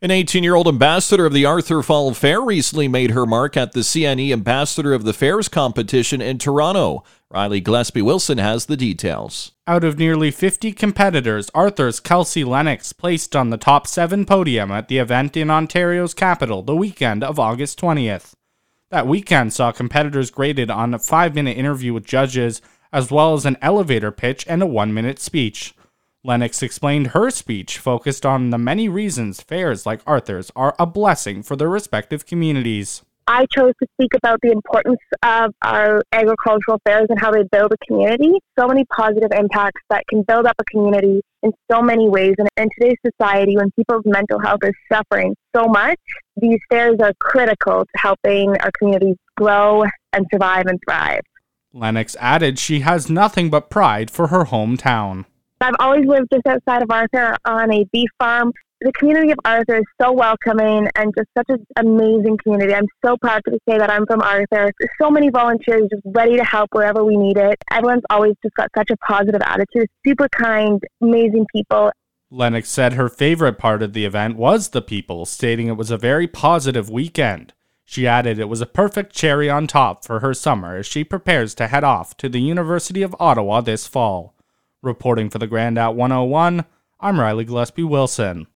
An 18-year-old ambassador of the Arthur Fall Fair recently made her mark at the CNE Ambassador of the Fairs competition in Toronto. Riley Gillespie-Wilson has the details. Out of nearly 50 competitors, Arthur's Kelsey Lennox placed on the top 7 podium at the event in Ontario's capital the weekend of August 20th. That weekend saw competitors graded on a 5-minute interview with judges, as well as an elevator pitch and a 1-minute speech. Lennox explained her speech focused on the many reasons fairs like Arthur's are a blessing for their respective communities. I chose to speak about the importance of our agricultural fairs and how they build a community. So many positive impacts that can build up a community in so many ways. And in today's society, when people's mental health is suffering so much, these fairs are critical to helping our communities grow and survive and thrive. Lennox added she has nothing but pride for her hometown. I've always lived just outside of Arthur on a beef farm. The community of Arthur is so welcoming and just such an amazing community. I'm so proud to say that I'm from Arthur. There's so many volunteers just ready to help wherever we need it. Everyone's always just got such a positive attitude, super kind, amazing people. Lennox said her favorite part of the event was the people, stating it was a very positive weekend. She added it was a perfect cherry on top for her summer as she prepares to head off to the University of Ottawa this fall. Reporting for the Grand at 101, I'm Riley Gillespie-Wilson.